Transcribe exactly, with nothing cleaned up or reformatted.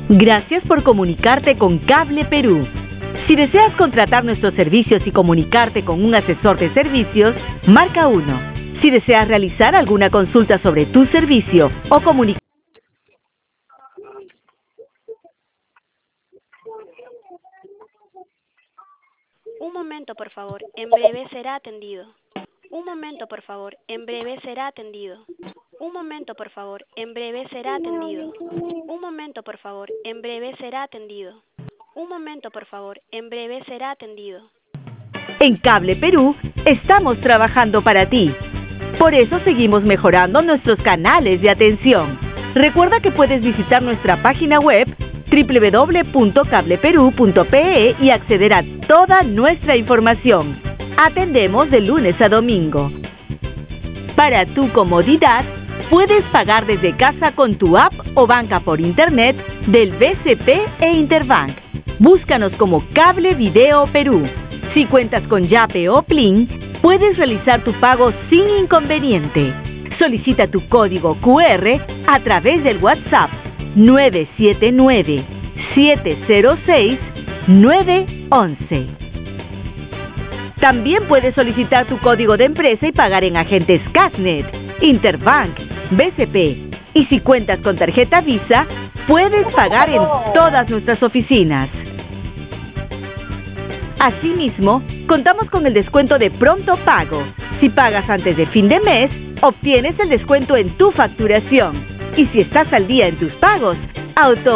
Gracias por comunicarte con Cable Perú. Si deseas contratar nuestros servicios y comunicarte con un asesor de servicios, marca uno. Si deseas realizar alguna consulta sobre tu servicio o comunicar... Un momento, por favor. En breve será atendido. Un momento, por favor. En breve será atendido. Un momento, por favor. En breve será atendido. Un momento, por favor. En breve será atendido. Un momento, por favor. En breve será atendido. En Cable Perú estamos trabajando para ti. Por eso seguimos mejorando nuestros canales de atención. Recuerda que puedes visitar nuestra página web doble u doble u doble u punto cable perú punto pe e y acceder a toda nuestra información. Atendemos de lunes a domingo. Para tu comodidad, puedes pagar desde casa con tu app o banca por internet del B C P e Interbank. Búscanos como Cable Video Perú. Si cuentas con Yape o Plin, puedes realizar tu pago sin inconveniente. Solicita tu código cu erre a través del WhatsApp nueve siete nueve, siete cero seis, nueve once. También puedes solicitar tu código de empresa y pagar en agentes Casnet, Interbank, B C P. Y si cuentas con tarjeta Visa, puedes pagar en todas nuestras oficinas. Asimismo, contamos con el descuento de pronto pago. Si pagas antes de fin de mes, obtienes el descuento en tu facturación. Y si estás al día en tus pagos, auto